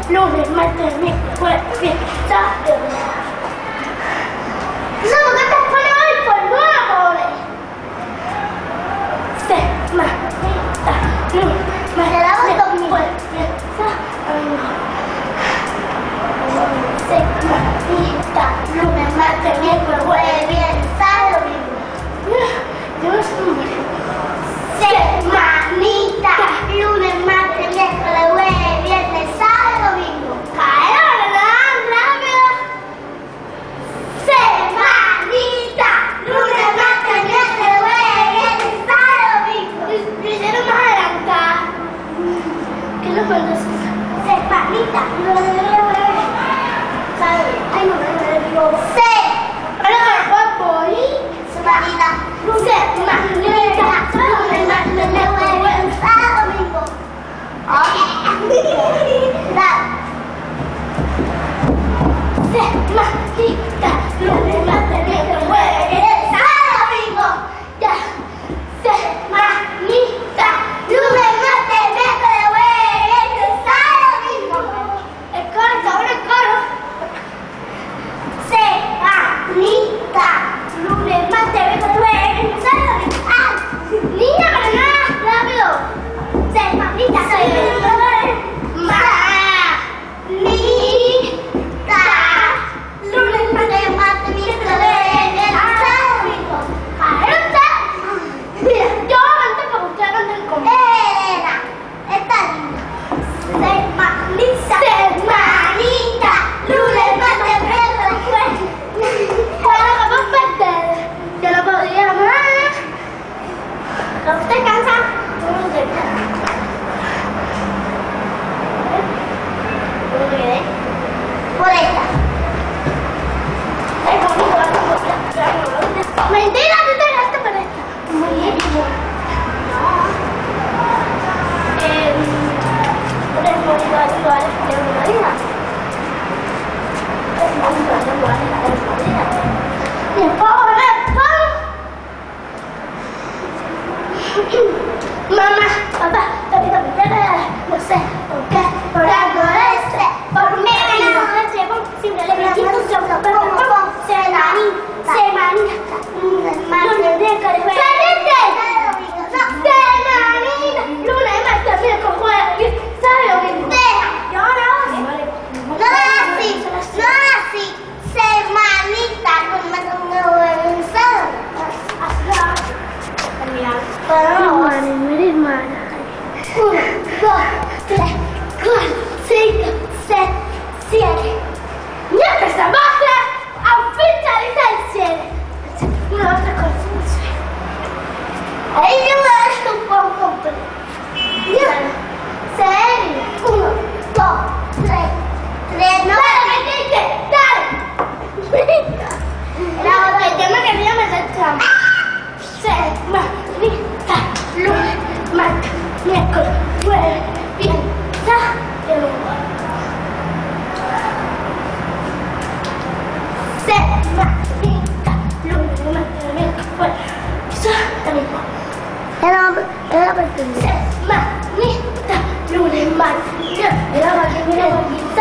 lunes, martes, miércoles, jueves, viernes, sábado. No, porque te pone hoy por nuevo. Semanita, lunes, martes, jueves, viernes, sábado. Semanita, lunes, martes, miércoles, jueves, viernes, sábado. Yo no sé cómo. Semanita, lunes, martes, miércoles, jueves, viernes, sábado, domingo. ¡Cállate, rápido! Semanita, lunes, martes, miércoles, jueves, viernes, sábado, domingo. Lo hicieron más adelantada. ¿Qué nos falta? Semanita, lunes, martes, jueves, sábado. Ay, no, ahora me voy. Semanita, lunes, martes, miércoles, jueves, viernes, sábado, domingo. Semanita, lunes, martes, miércoles, jueves, viernes, sábado, domingo. Ya. Semanita, lunes, martes, miércoles, jueves, viernes, sábado, domingo. El coro, ahora el coro. Semanita, lunes, martes, miércoles, jueves, viernes, sábado, domingo. ¡Ah! Niña, pero nada, rápido. Semanita, lunes, martes, miércoles, jueves, viernes, sábado, domingo. ¡Cállate! Mira, yo antes para buscar antes conmigo. Esta niña. Semanita, lunes, martes, miércoles, jueves. Bueno, vamos a perder. Yo lo podría más. ¿No te cansa? No te cansa. ¿Cómo te quedé? Por esta. Ay, conmigo, mentira, tú te quedaste por esta. Muy bien. Mamá, papá, no sé por qué, por algo de ese, por mí, siempre le metí un soplo, semanita, lunes, martes, miércoles, jueves, semanita, lunes, martes, miércoles, jueves, viernes, sábado, domingo. Yo no así, semanita, lunes, martes, miércoles, jueves, sábado. Hermana. 1, 2, 3, 4, 5, 6, 7. ¡Ya empezamos a oficializar el 7! 1, 2, 3, 4, 5, 6. Ahí yo me das un poco completo. 6, 1, 2, 3, 3, no. ¡Dale, metiste! ¡Dale! La otra, el tema que voy a meter trampa. Semanita, lunes, martes, miércoles, jueves, viernes, sábado, domingo. Semanita, lunes, martes, miércoles, jueves, sábado, domingo. Semanita, lunes, martes, miércoles, jueves, viernes,